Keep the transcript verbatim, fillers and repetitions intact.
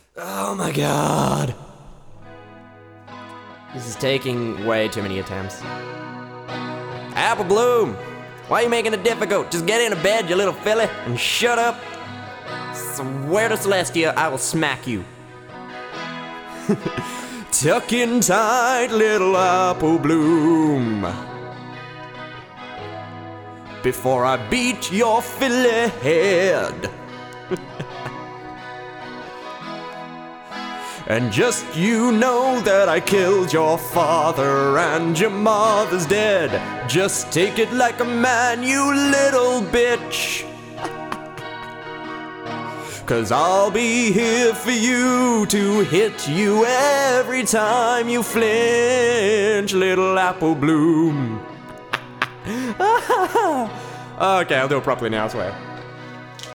Oh my god. This is taking way too many attempts. Apple Bloom! Why are you making it difficult? Just get into bed, you little filly, and shut up. Swear to Celestia, I will smack you. Tuck in tight, little Apple Bloom, before I beat your filly head. And just you know that I killed your father and your mother's dead. Just take it like a man, you little bitch. 'Cause I'll be here for you to hit you every time you flinch, little Apple Bloom. Okay, I'll do it properly now, I swear.